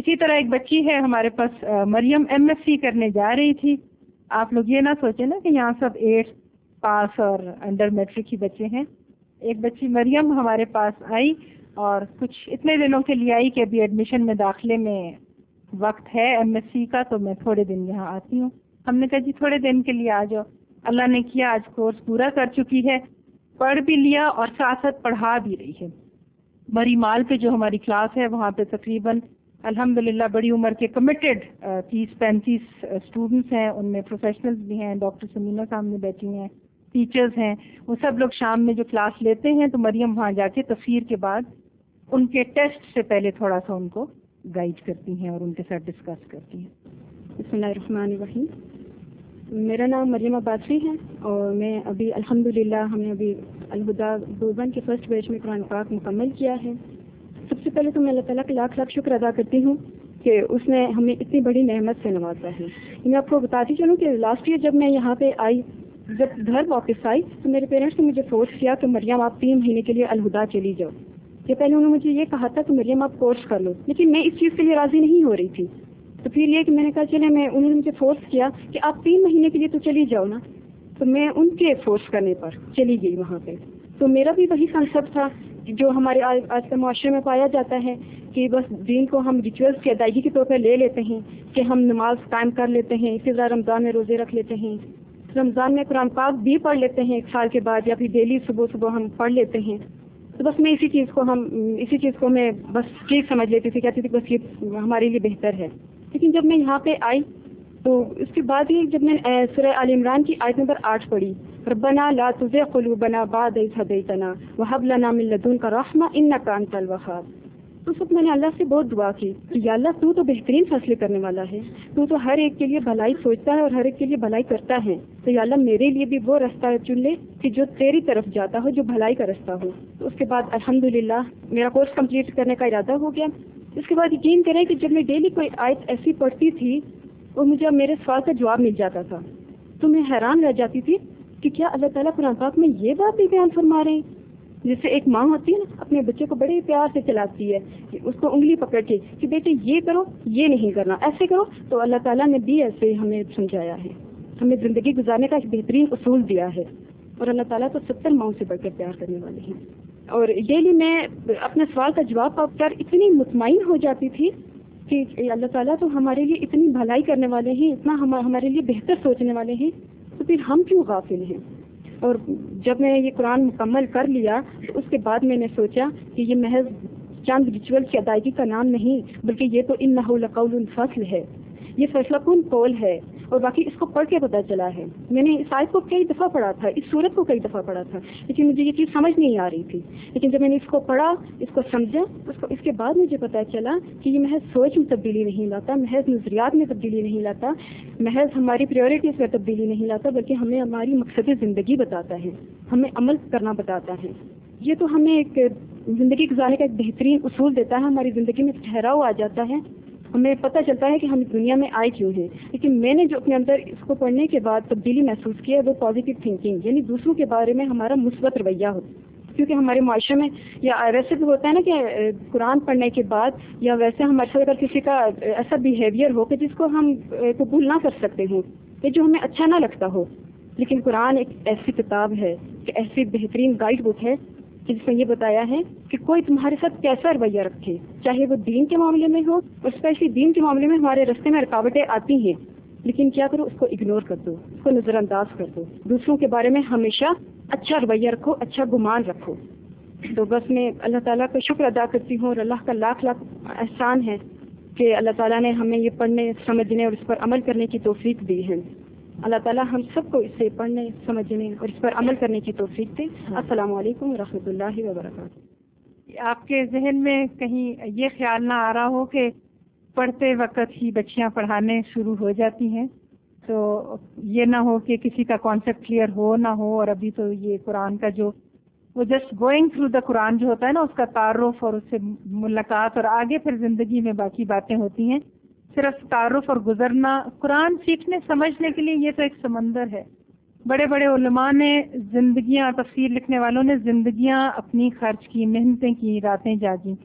اسی طرح ایک بچی ہے ہمارے پاس مریم، MSc کرنے جا رہی تھی. آپ لوگ یہ نہ سوچیں نا کہ یہاں سب 8 پاس اور انڈر میٹرک ہی بچے ہیں. ایک بچی مریم ہمارے پاس آئی اور کچھ اتنے دنوں کے لیے آئی کہ ابھی ایڈمیشن میں داخلے میں وقت ہے MSc کا، تو میں تھوڑے دن یہاں آتی ہوں. ہم نے کہا جی تھوڑے دن کے لیے آ جاؤ. اللہ نے کیا آج کورس پورا کر چکی ہے، پڑھ بھی لیا اور ساتھ ساتھ پڑھا بھی رہی ہے. مری مال پہ جو ہماری کلاس ہے وہاں پہ تقریباً الحمدللہ بڑی عمر کے کمیٹڈ 30-35 اسٹوڈنٹس ہیں. ان میں پروفیشنلز بھی ہیں، ڈاکٹر سمینا سامنے بیٹھی ہیں، ٹیچرز ہیں. وہ سب لوگ شام میں جو کلاس لیتے ہیں تو مریم وہاں جا کے تفسیر کے بعد ان کے ٹیسٹ سے پہلے تھوڑا سا ان کو گائیڈ کرتی ہیں اور ان کے ساتھ ڈسکس کرتی ہیں. بسم اللہ الرحمن الرحیم. میرا نام مریم عباسی ہے اور میں ابھی الحمدللہ ہم نے ابھی الہدا دیوبند کے فرسٹ بیچ میں قرآن پاک مکمل کیا ہے. سب سے پہلے تو میں اللہ تعالیٰ کا لاکھ لاکھ شکر ادا کرتی ہوں کہ اس نے ہمیں اتنی بڑی نعمت سے نوازا ہے. میں آپ کو بتاتی چلوں کہ لاسٹ ایئر جب میں یہاں پہ آئی، جب گھر واپس آئی تو میرے پیرنٹس نے مجھے فورس کیا کہ مریم آپ 3 مہینے کے لیے الہدا چلی جاؤ. کہ پہلے انہوں نے مجھے یہ کہا تھا کہ مریم آپ کورس کر لو، لیکن میں اس چیز کے لیے راضی نہیں ہو رہی تھی. تو پھر یہ کہ میں نے کہا چلے انہوں نے مجھے فورس کیا کہ آپ 3 مہینے کے لیے تو چلی جاؤ نا. تو میں ان کے فورس کرنے پر چلی گئی وہاں پہ. تو میرا بھی وہی کنسیپٹ تھا جو ہمارے آج کے معاشرے میں پایا جاتا ہے کہ بس دین کو ہم ریچولس کی ادائیگی کے طور پہ لے لیتے ہیں کہ ہم نماز قائم کر لیتے ہیں، اسی طرح رمضان میں روزے رکھ لیتے ہیں، رمضان میں قرآن پاک بھی پڑھ لیتے ہیں 1 سال کے بعد، یا پھر ڈیلی صبح ہم پڑھ لیتے ہیں. تو بس میں اسی چیز کو میں بس ٹھیک سمجھ لیتی تھی، کہتی تھی بس یہ ہمارے لیے بہتر ہے. لیکن جب میں یہاں پہ آئی تو اس کے بعد ہی جب میں سورہ آل عمران کی آیت نمبر 8 پڑھی، ربنا لا تزغ قلوبنا بعد إذ هديتنا وهب لنا من لدنك رحمة إنك أنت الوهاب. تو سب میں نے اللہ سے بہت دعا کی کہ یا اللہ تو بہترین فیصلے کرنے والا ہے، تو ہر ایک کے لیے بھلائی سوچتا ہے اور ہر ایک کے لیے بھلائی کرتا ہے. تو یا اللہ میرے لیے بھی وہ راستہ چن لے کہ جو تیری طرف جاتا ہو، جو بھلائی کا راستہ ہو. تو اس کے بعد الحمدللہ میرا کورس کمپلیٹ کرنے کا ارادہ ہو گیا. اس کے بعد یقین کریں کہ جب میں ڈیلی کوئی آیت ایسی پڑھتی تھی اور مجھے میرے سوال کا جواب مل جاتا تھا تو میں حیران رہ جاتی تھی کہ کیا اللہ تعالیٰ قرآن پاک میں یہ بات بھی بیان فرما رہے ہیں. جیسے ایک ماں ہوتی ہے نا، اپنے بچے کو بڑے پیار سے چلاتی ہے کہ اس کو انگلی پکڑ کے کہ بیٹے یہ کرو، یہ نہیں کرنا، ایسے کرو. تو اللہ تعالیٰ نے بھی ایسے ہمیں سمجھایا ہے، ہمیں زندگی گزارنے کا ایک بہترین اصول دیا ہے. اور اللہ تعالیٰ تو 70 ماؤں سے بڑھ کر پیار کرنے والے ہیں. اور ڈیلی میں اپنے سوال کا جواب پا کر اتنی مطمئن ہو جاتی تھی کہ اللہ تعالیٰ تو ہمارے لیے اتنی بھلائی کرنے والے ہیں، اتنا ہمارے لیے بہتر سوچنے والے ہیں، تو پھر ہم کیوں غافل ہیں. اور جب میں یہ قرآن مکمل کر لیا تو اس کے بعد میں نے سوچا کہ یہ محض چند ریچول کی ادائیگی کا نام نہیں، بلکہ یہ تو انہ لقول فصل ہے، یہ فیصلہ کن قول ہے. اور باقی اس کو پڑھ کے پتہ چلا ہے. میں نے اس آیت کو کئی دفعہ پڑھا تھا، اس سورت کو کئی دفعہ پڑھا تھا، لیکن مجھے یہ چیز سمجھ نہیں آ رہی تھی. لیکن جب میں نے اس کو پڑھا، اس کو سمجھا، اس کے بعد مجھے پتہ چلا کہ یہ محض سوچ میں تبدیلی نہیں لاتا، محض نظریات میں تبدیلی نہیں لاتا، محض ہماری پریورٹیز میں تبدیلی نہیں لاتا، بلکہ ہمیں ہماری مقصد زندگی بتاتا ہے، ہمیں عمل کرنا بتاتا ہے. یہ تو ہمیں ایک زندگی گزارنے کا ایک بہترین اصول دیتا ہے. ہماری زندگی میں ٹھہراؤ آ جاتا ہے، ہمیں پتہ چلتا ہے کہ ہم اس دنیا میں آئے کیوں ہیں. لیکن میں نے جو اپنے اندر اس کو پڑھنے کے بعد تبدیلی محسوس کی ہے وہ پازیٹیو تھنکنگ، یعنی دوسروں کے بارے میں ہمارا مثبت رویہ ہو. کیونکہ ہمارے معاشرے میں یا ویسے بھی ہوتا ہے نا کہ قرآن پڑھنے کے بعد یا ویسے ہمارے ساتھ اگر کسی کا ایسا بیہیویئر ہو کہ جس کو ہم قبول نہ کر سکتے ہوں یا جو ہمیں اچھا نہ لگتا ہو، لیکن قرآن ایک ایسی کتاب ہے کہ ایسی بہترین گائیڈ بک ہے کہ جس میں یہ بتایا ہے کہ کوئی تمہارے ساتھ کیسا رویہ رکھے، چاہے وہ دین کے معاملے میں ہو. اور اسپیشلی دین کے معاملے میں ہمارے راستے میں رکاوٹیں آتی ہیں، لیکن کیا کرو، اس کو اگنور کر دو، اس کو نظر انداز کر دو. دوسروں کے بارے میں ہمیشہ اچھا رویہ رکھو، اچھا گمان رکھو. تو بس میں اللہ تعالیٰ کا شکر ادا کرتی ہوں اور اللہ کا لاکھ لاکھ احسان ہے کہ اللہ تعالیٰ نے ہمیں یہ پڑھنے، سمجھنے اور اس پر عمل کرنے کی توفیق دی ہے. اللہ تعالیٰ ہم سب کو اس سے پڑھنے، سمجھنے اور اس پر عمل کرنے کی توفیق دے. السلام علیکم ورحمۃ اللہ وبرکاتہ. آپ کے ذہن میں کہیں یہ خیال نہ آ رہا ہو کہ پڑھتے وقت ہی بچیاں پڑھانے شروع ہو جاتی ہیں، تو یہ نہ ہو کہ کسی کا کانسیپٹ کلیئر ہو نہ ہو، اور ابھی تو یہ قرآن کا جو وہ just going through the Quran جو ہوتا ہے نا، اس کا تعارف اور اس سے ملاقات اور آگے پھر زندگی میں باقی باتیں ہوتی ہیں. صرف تعارف اور گزرنا، قرآن سیکھنے سمجھنے کے لیے یہ تو ایک سمندر ہے. بڑے بڑے علماء نے زندگیاں، تفسیر لکھنے والوں نے زندگیاں اپنی خرچ کی، محنتیں کی، راتیں جاگی.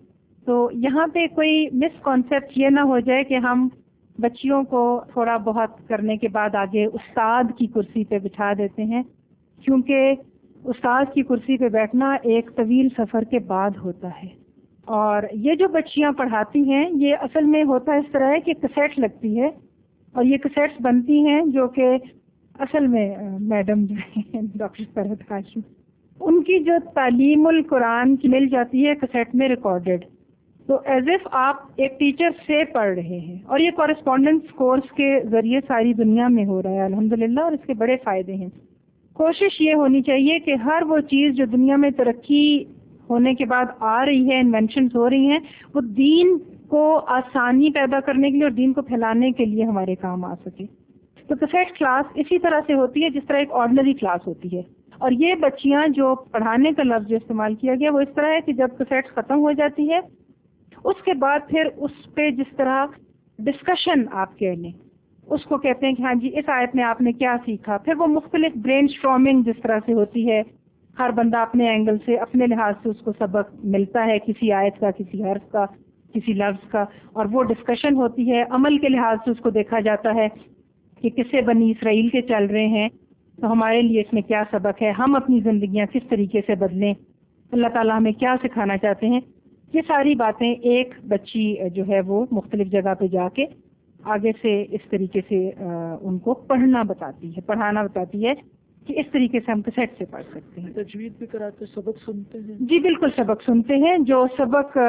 تو یہاں پہ کوئی مس کانسیپٹ یہ نہ ہو جائے کہ ہم بچیوں کو تھوڑا بہت کرنے کے بعد آگے استاد کی کرسی پہ بٹھا دیتے ہیں، کیونکہ استاد کی کرسی پہ بیٹھنا ایک طویل سفر کے بعد ہوتا ہے. اور یہ جو بچیاں پڑھاتی ہیں یہ اصل میں ہوتا اس طرح ہے کہ کیسیٹ لگتی ہے اور یہ کیسیٹس بنتی ہیں جو کہ اصل میں میڈم جو ہیں ڈاکٹر فرحت ہاشمی ان کی جو تعلیم القرآن کی مل جاتی ہے کیسیٹ میں ریکارڈڈ، تو ایز اف آپ ایک ٹیچر سے پڑھ رہے ہیں، اور یہ کورسپونڈنس کورس کے ذریعے ساری دنیا میں ہو رہا ہے الحمدللہ، اور اس کے بڑے فائدے ہیں. کوشش یہ ہونی چاہیے کہ ہر وہ چیز جو دنیا میں ترقی ہونے کے بعد آ رہی ہے، انوینشنز ہو رہی ہیں، وہ دین کو آسانی پیدا کرنے کے لیے اور دین کو پھیلانے کے لیے ہمارے کام آ سکے. تو کیسیٹ کلاس اسی طرح سے ہوتی ہے جس طرح ایک آرڈنری کلاس ہوتی ہے. اور یہ بچیاں جو پڑھانے کا لفظ جو استعمال کیا گیا وہ اس طرح ہے کہ جب کیسیٹ ختم ہو جاتی ہے اس کے بعد پھر اس پہ جس طرح ڈسکشن آپ کہہ لیں اس کو کہتے ہیں کہ ہاں جی اس آیت میں آپ نے کیا سیکھا. پھر وہ مختلف برین اسٹارمنگ جس طرح سے ہوتی ہے، ہر بندہ اپنے اینگل سے اپنے لحاظ سے اس کو سبق ملتا ہے، کسی آیت کا، کسی حرف کا، کسی لفظ کا، اور وہ ڈسکشن ہوتی ہے. عمل کے لحاظ سے اس کو دیکھا جاتا ہے کہ قصے بنی اسرائیل کے چل رہے ہیں تو ہمارے لیے اس میں کیا سبق ہے، ہم اپنی زندگیاں کس طریقے سے بدلیں، اللہ تعالیٰ ہمیں کیا سکھانا چاہتے ہیں. یہ ساری باتیں ایک بچی جو ہے وہ مختلف جگہ پہ جا کے آگے سے اس طریقے سے ان کو پڑھنا بتاتی ہے، پڑھانا بتاتی ہے کہ اس طریقے سے ہم کیسٹ سے پڑھ سکتے ہیں. تجوید بھی کراتے، سبق سنتے ہیں؟ جی بالکل سبق سنتے ہیں. جو سبق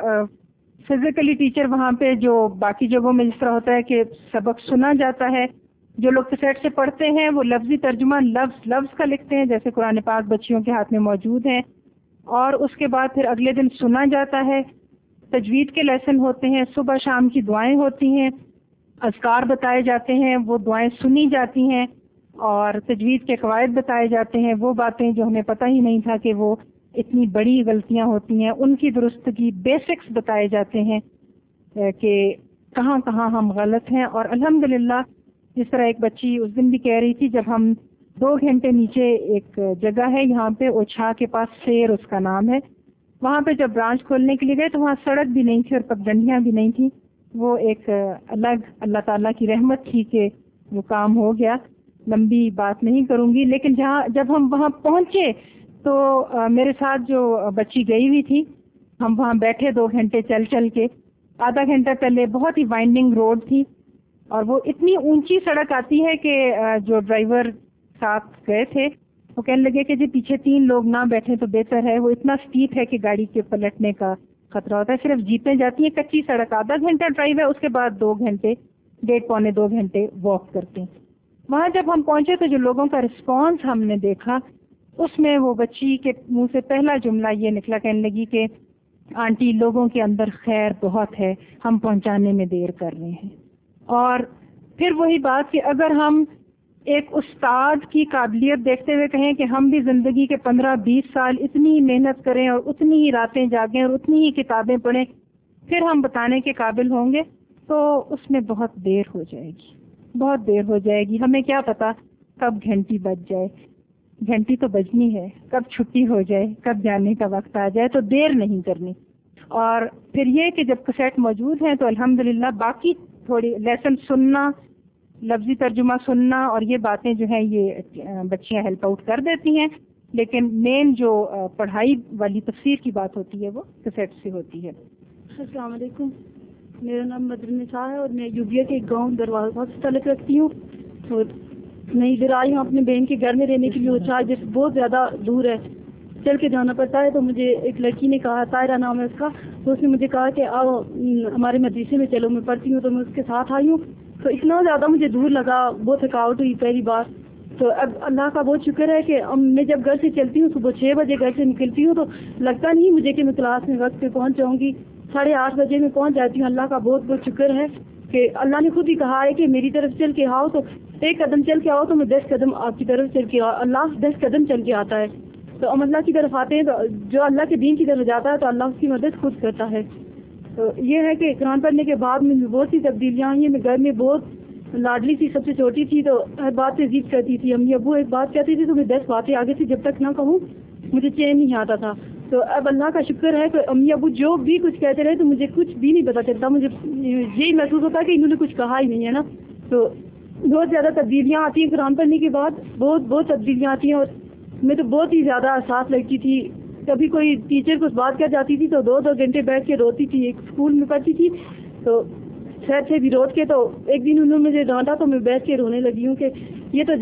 فزیکلی ٹیچر وہاں پہ جو باقی جگہوں میں جس طرح ہوتا ہے کہ سبق سنا جاتا ہے، جو لوگ کیسٹ سے پڑھتے ہیں وہ لفظی ترجمہ لفظ لفظ کا لکھتے ہیں جیسے قرآن پاک بچیوں کے ہاتھ میں موجود ہے، اور اس کے بعد پھر اگلے دن سنا جاتا ہے. تجوید کے لیسن ہوتے ہیں، صبح شام کی دعائیں ہوتی ہیں، اذکار بتائے جاتے ہیں، وہ دعائیں سنی جاتی ہیں، اور تجوید کے قواعد بتائے جاتے ہیں. وہ باتیں جو ہمیں پتہ ہی نہیں تھا کہ وہ اتنی بڑی غلطیاں ہوتی ہیں ان کی درستگی، بیسکس بتائے جاتے ہیں کہ کہاں کہاں ہم غلط ہیں. اور الحمدللہ جس طرح ایک بچی اس دن بھی کہہ رہی تھی، جب ہم 2 گھنٹے نیچے ایک جگہ ہے یہاں پہ اوچھا کے پاس سیر اس کا نام ہے، وہاں پہ جب برانچ کھولنے کے لیے گئے تو وہاں سڑک بھی نہیں تھی اور پگڈنڈیاں بھی نہیں تھی. وہ ایک الگ اللہ تعالیٰ کی رحمت تھی کہ وہ کام ہو گیا. لمبی بات نہیں کروں گی، لیکن جب ہم وہاں پہنچے تو میرے ساتھ جو بچی گئی ہوئی تھی، ہم وہاں بیٹھے 2 گھنٹے چل چل کے. آدھا گھنٹہ پہلے بہت ہی وائنڈنگ روڈ تھی اور وہ اتنی اونچی سڑک آتی ہے کہ جو ڈرائیور ساتھ گئے تھے وہ کہنے لگے کہ جی پیچھے 3 لوگ نہ بیٹھے تو بہتر ہے، وہ اتنا اسٹیپ ہے کہ گاڑی کے پلٹنے کا خطرہ ہوتا ہے. صرف جیپیں جاتی ہیں، کچی سڑک، آدھا گھنٹہ ڈرائیو ہے، اس کے بعد 2 گھنٹے 1.5 پونے 2 گھنٹے واک کرتے ہیں. وہاں جب ہم پہنچے تو جو لوگوں کا رسپانس ہم نے دیکھا اس میں وہ بچی کے منہ سے پہلا جملہ یہ نکلا، کہنے لگی کہ آنٹی لوگوں کے اندر خیر بہت ہے، ہم پہنچانے میں دیر کر رہے ہیں. اور پھر وہی بات کہ اگر ہم ایک استاد کی قابلیت دیکھتے ہوئے کہیں کہ ہم بھی زندگی کے 15-20 سال اتنی ہی محنت کریں اور اتنی ہی راتیں جاگیں اور اتنی ہی کتابیں پڑھیں پھر ہم بتانے کے قابل ہوں گے، تو اس میں بہت دیر ہو جائے گی، بہت دیر ہو جائے گی. ہمیں کیا پتا کب گھنٹی بج جائے، گھنٹی تو بجنی ہے، کب چھٹی ہو جائے، کب جانے کا وقت آ جائے، تو دیر نہیں کرنی. اور پھر یہ کہ جب کیسٹ موجود ہیں تو الحمدللہ باقی تھوڑی لیسن سننا، لفظی ترجمہ سننا اور یہ باتیں جو ہیں یہ بچیاں ہیلپ آؤٹ کر دیتی ہیں، لیکن مین جو پڑھائی والی تفسیر کی بات ہوتی ہے وہ کیسٹ سے ہوتی ہے. السلام علیکم، میرا نام مدرنسا ہے اور میں یوبیا کے گاؤں دروازہ سے تعلق رکھتی ہوں. اور میں ادھر آئی ہوں اپنے بہن کے گھر میں رہنے کے لیے، وہ چار جیسے بہت زیادہ دور ہے، چل کے جانا پڑتا ہے. تو مجھے ایک لڑکی نے کہا، طاہرہ نام ہے اس کا، تو اس نے مجھے کہا کہ آؤ ہمارے مدرسے میں چلو، میں پڑھتی ہوں. تو میں اس کے ساتھ آئی ہوں. تو اتنا زیادہ مجھے دور لگا، بہت تھکاوٹ ہوئی پہلی بار. تو اب اللہ کا بہت شکر ہے کہ میں جب گھر سے چلتی ہوں صبح 6 بجے گھر سے نکلتی ہوں تو لگتا نہیں مجھے کہ میں کلاس میں وقت پہ پہنچ جاؤں گی. 8:30 بجے میں پہنچ جاتی ہوں. اللہ کا بہت بہت شکر ہے کہ اللہ نے خود ہی کہا ہے کہ میری طرف چل کے آؤ، تو 1 قدم چل کے آؤ تو میں 10 قدم آپ کی طرف چل کے آؤ. اللہ 10 قدم چل کے آتا ہے. تو ہم اللہ کی طرف آتے ہیں، تو جو اللہ کے دین کی طرف جاتا ہے تو اللہ اس کی مدد خود کرتا ہے. تو یہ ہے کہ قرآن پڑھنے کے بعد میں بہت سی تبدیلیاں آئی ہیں. میں گھر میں بہت لاڈلی تھی، سب سے چھوٹی تھی، تو ہر بات پہ ضد کرتی تھی. امی ابو ایک بات کہتی تھی تو میں 10 باتیں آگے سے جب تک نہ کہوں مجھے چین نہیں آتا تھا. تو اب اللہ کا شکر ہے کہ امی ابو جو بھی کچھ کہتے رہے تو مجھے کچھ بھی نہیں پتا چلتا, مجھے یہی محسوس ہوتا ہے کہ انہوں نے کچھ کہا ہی نہیں ہے نا. تو بہت زیادہ تبدیلیاں آتی ہیں قرآن پڑھنے کے بعد, بہت تبدیلیاں آتی ہیں, اور میں تو بہت ہی زیادہ احساس لگتی تھی. کبھی کوئی ٹیچر کچھ بات کر جاتی تھی تو 2 گھنٹے بیٹھ کے روتی تھی. ایک اسکول میں پڑھتی تھی تو شہر سے بھی روٹ کے, تو ایک دن انہوں نے مجھے ڈانٹا تو میں بیٹھ کے رونے لگی ہوں کہ یہ تو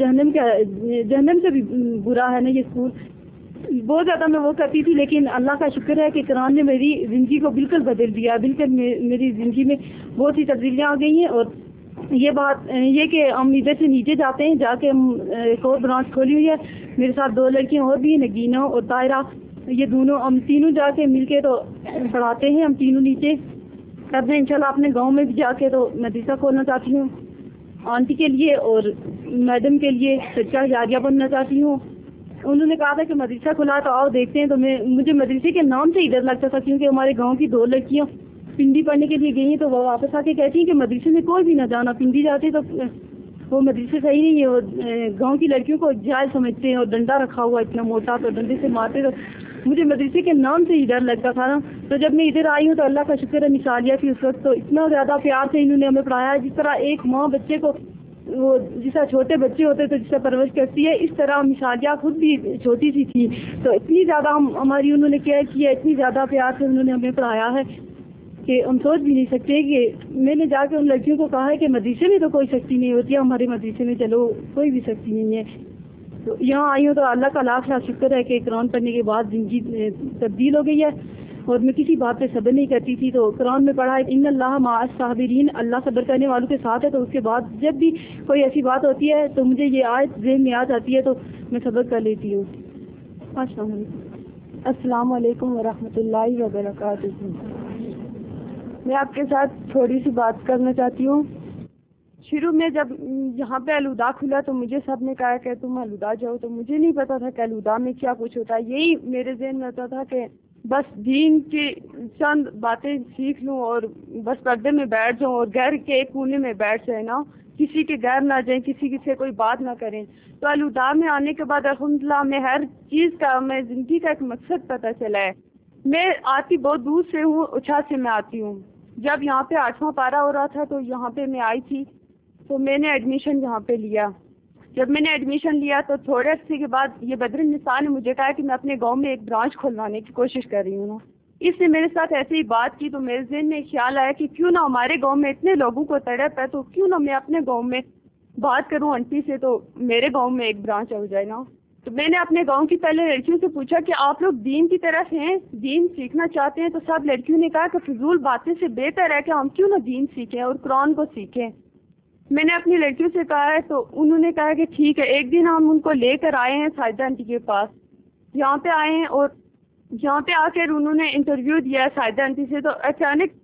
جہنم سے بھی برا ہے نا یہ اسکول. بہت زیادہ میں وہ کرتی تھی, لیکن اللہ کا شکر ہے کہ قرآن نے میری زندگی کو بالکل بدل دیا. بالکل میری زندگی میں بہت سی تبدیلیاں آ گئی ہیں. اور یہ بات یہ کہ ہم ادھر سے نیچے جاتے ہیں, جا کے ہم ایک اور برانچ کھولی ہوئی ہے. میرے ساتھ 2 لڑکیاں اور بھی ہیں, نگینہ اور طاہرہ. یہ دونوں ہم تینوں جا کے مل کے تو پڑھاتے ہیں. ہم تینوں نیچے اب میں انشاءاللہ اپنے گاؤں میں بھی جا کے تو مدرسہ کھولنا چاہتی ہوں, آنٹی کے لیے اور میڈم کے لیے صدقہ جاریہ بننا چاہتی ہوں. انہوں نے کہا تھا کہ مدرسہ کھلا تو آؤ دیکھتے ہیں. تو مجھے مدرسے کے نام سے ہی ڈر لگتا تھا, کیونکہ ہمارے گاؤں کی 2 لڑکیاں پنڈی پڑھنے کے لیے گئی ہیں, تو وہ واپس آ کے کہتی ہیں کہ مدرسے میں کوئی بھی نہ جانا, پنڈی جاتے تو وہ مدرسے صحیح نہیں ہے. اور گاؤں کی لڑکیوں کو جائز سمجھتے ہیں, اور ڈنڈا رکھا ہوا اتنا موٹا تو ڈنڈے سے مارتے. تو مجھے مدرسے کے نام سے ہی ڈر لگتا تھا نا. تو جب میں ادھر آئی ہوں تو اللہ کا شکر ہے مثالیہ کی اس وقت تو اتنا زیادہ پیار سے انہوں نے ہمیں پڑھایا ہے. جس طرح ایک ماں بچے کو وہ جس طرح چھوٹے بچے ہوتے تو جس طرح پرورش کرتی ہے, اس طرح مثالیہ خود بھی چھوٹی سی تھی. تو اتنی زیادہ ہماری انہوں نے کیئر کی ہے, اتنی زیادہ پیار سے انہوں نے ہمیں پڑھایا ہے کہ ہم سوچ بھی نہیں سکتے. کہ میں نے جا کے ان لڑکیوں کو کہا ہے کہ مدرسے میں تو کوئی سختی نہیں ہوتی ہے, ہمارے مدرسے میں چلو کوئی بھی سختی نہیں ہے. تو یہاں آئی ہوں تو اللہ کا لاکھ لاکھ شکر ہے کہ قرآن پڑھنے کے بعد زندگی تبدیل ہو گئی ہے. اور میں کسی بات پہ صبر نہیں کرتی تھی, تو قرآن میں پڑھا ہے ان اللہ مع الصابرین, اللہ صبر کرنے والوں کے ساتھ ہے. تو اس کے بعد جب بھی کوئی ایسی بات ہوتی ہے تو مجھے یہ آیت ذہن میں آ جاتی ہے, تو میں صبر کر لیتی ہوں. السلام علیکم. السلام علیکم ورحمۃ اللہ وبرکاتہ. میں آپ کے ساتھ تھوڑی سی بات کرنا چاہتی ہوں. شروع میں جب یہاں پہ الہدا کھلا تو مجھے سب نے کہا کہ تم الہدا جاؤ, تو مجھے نہیں پتا تھا کہ الہدا میں کیا کچھ ہوتا ہے. یہی میرے ذہن میں ہوتا تھا کہ بس دین کی چند باتیں سیکھ لوں اور بس پردے میں بیٹھ جاؤں, اور گھر کے ایک کونے میں بیٹھ جائیں نا, کسی کے گھر نہ جائیں, کسی سے کوئی بات نہ کریں. تو الہدا میں آنے کے بعد الحمدللہ میں ہر چیز کا, میں زندگی کا ایک مقصد پتہ چلا ہے. میں آتی بہت دور سے ہوں, اچھا سے میں آتی ہوں. جب یہاں پہ 8واں پارہ ہو رہا تھا تو یہاں پہ میں آئی تھی, تو میں نے ایڈمیشن یہاں پہ لیا. جب میں نے ایڈمیشن لیا تو تھوڑے عرصے کے بعد یہ بدر النساء نے مجھے کہا کہ میں اپنے گاؤں میں ایک برانچ کھلوانے کی کوشش کر رہی ہوں. اس نے میرے ساتھ ایسے ہی بات کی, تو میرے ذہن میں خیال آیا کہ کیوں نہ ہمارے گاؤں میں اتنے لوگوں کو تڑپ ہے, تو کیوں نہ میں اپنے گاؤں میں بات کروں آنٹی سے, تو میرے گاؤں میں ایک برانچ ہو جائے نا. تو میں نے اپنے گاؤں کی پہلے لڑکیوں سے پوچھا کہ آپ لوگ دین کی طرف ہیں, دین سیکھنا چاہتے ہیں؟ تو سب لڑکیوں نے کہا کہ فضول باتیں سے بہتر ہے کہ ہم کیوں نہ دین سیکھیں اور قرآن کو سیکھیں. میں نے اپنی لڑکیوں سے کہا ہے, تو انہوں نے کہا کہ ٹھیک ہے. ایک دن ہم ان کو لے کر آئے ہیں ساجدہ آنٹی کے پاس, یہاں پہ آئے ہیں, اور یہاں پہ آ کر انہوں نے انٹرویو دیا ہے ساجدہ آنٹی سے. تو اچانک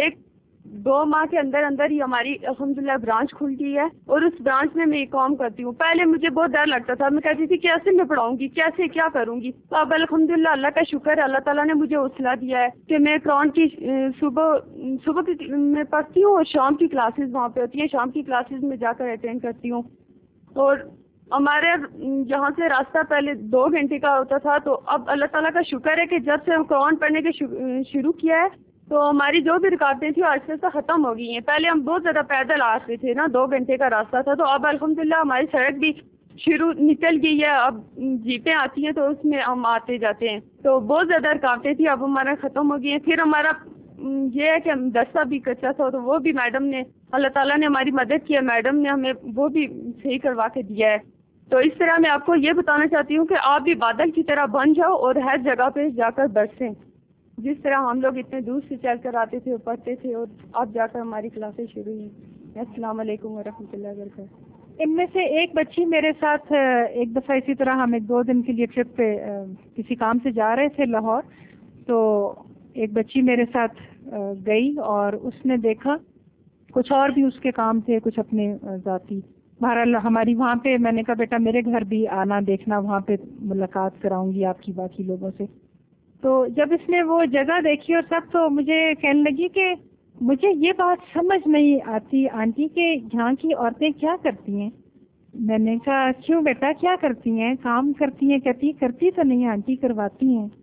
2 ماہ کے اندر ہی ہماری الحمدللہ برانچ کھل گئی ہے, اور اس برانچ میں یہ کام کرتی ہوں. پہلے مجھے بہت ڈر لگتا تھا, میں کہتی تھی کیسے میں پڑھاؤں گی, کیسے کیا کروں گی. تو اب الحمدللہ اللہ کا شکر ہے, اللہ تعالیٰ نے مجھے حوصلہ دیا ہے کہ میں قرآن کی صبح کی میں پڑھتی ہوں, اور شام کی کلاسز وہاں پہ ہوتی ہیں, شام کی کلاسز میں جا کر اٹینڈ کرتی ہوں. اور ہمارے یہاں سے راستہ پہلے 2 گھنٹے کا ہوتا تھا, تو اب اللہ تعالیٰ کا شکر ہے کہ جب سے ہم قرآن پڑھنے کے شروع کیا ہے تو ہماری جو بھی رکاوٹیں تھیں آہستہ آہستہ ختم ہو گئی ہیں. پہلے ہم بہت زیادہ پیدل آتے تھے نا, 2 گھنٹے کا راستہ تھا, تو اب الحمدللہ ہماری سڑک بھی نکل گئی ہے. اب جیپیں آتی ہیں تو اس میں ہم آتے جاتے ہیں. تو بہت زیادہ رکاوٹیں تھیں, اب ہمارا ختم ہو گئی ہیں. پھر ہمارا یہ ہے کہ مدرسہ بھی کچا تھا, تو وہ بھی میڈم نے, اللہ تعالیٰ نے ہماری مدد کی ہے, میڈم نے ہمیں وہ بھی صحیح کروا کے دیا ہے. تو اس طرح میں آپ کو یہ بتانا چاہتی ہوں کہ آپ بھی بادل کی طرح بن جاؤ اور ہر جگہ پہ جا کر برسیں. جس طرح ہم لوگ اتنے دور سے چل کر آتے تھے اور پڑھتے تھے, اور اب جا کر ہماری کلاسیں شروع ہوئی. السلام علیکم ورحمۃ اللہ وبرکاتہ. ان میں سے ایک بچی میرے ساتھ ایک دفعہ اسی طرح ہم 1-2 دن کے لیے ٹرپ پہ کسی کام سے جا رہے تھے لاہور, تو ایک بچی میرے ساتھ گئی اور اس نے دیکھا کچھ اور بھی اس کے کام تھے, کچھ اپنے ذاتی. بہرحال ہماری وہاں پہ میں نے کہا بیٹا میرے گھر بھی آنا, دیکھنا, وہاں پہ ملاقات کراؤں گی آپ کی باقی لوگوں سے. تو جب اس نے وہ جگہ دیکھی اور سب, تو مجھے کہنے لگی کہ مجھے یہ بات سمجھ نہیں آتی آنٹی کہ یہاں کی عورتیں کیا کرتی ہیں. میں نے کہا کیوں بیٹا کیا کرتی ہیں, کام کرتی ہیں؟ کہتی تو نہیں آنٹی, کرواتی ہیں.